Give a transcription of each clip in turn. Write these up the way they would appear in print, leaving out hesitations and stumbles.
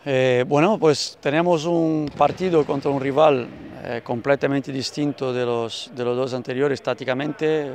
Bueno, pues tenemos un partido contra un rival completamente distinto de los dos anteriores tácticamente.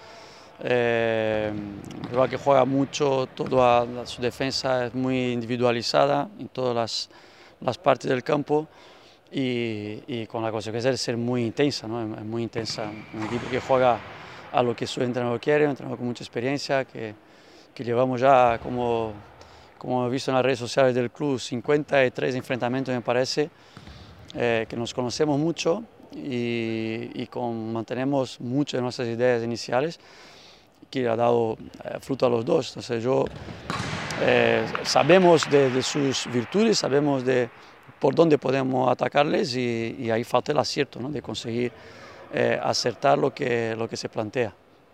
Un rival que juega mucho, toda su defensa es muy individualizada en todas las partes del campo y con la consecuencia de ser muy intensa, ¿no? Es muy intensa. Un equipo que juega a lo que su entrenador quiere, un entrenador con mucha experiencia, que llevamos ya como he visto en las redes sociales del club, 53 enfrentamientos me parece, que nos conocemos mucho y mantenemos muchas de nuestras ideas iniciales, que ha dado fruto a los dos. Entonces sabemos de sus virtudes, sabemos de por dónde podemos atacarles y ahí falta el acierto, ¿no? De conseguir acertar lo que se plantea.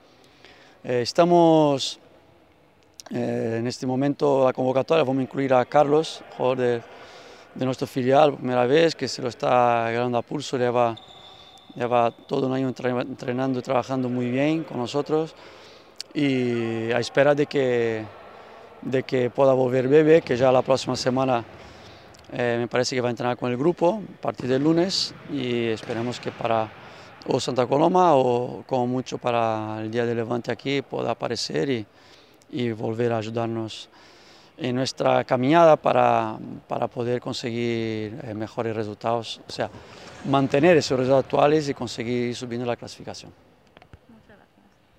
Estamos en este momento la convocatoria, vamos a incluir a Carlos, jugador de nuestro filial, primera vez, que se lo está ganando a pulso, lleva todo un año entrenando y trabajando muy bien con nosotros y a espera de que pueda volver Bebe, que ya la próxima semana me parece que va a entrenar con el grupo a partir del lunes y esperemos que para o Santa Coloma o como mucho para el día de Levante aquí pueda aparecer y volver a ayudarnos en nuestra caminada para poder conseguir mejores resultados, o sea, mantener esos resultados actuales y conseguir ir subiendo la clasificación.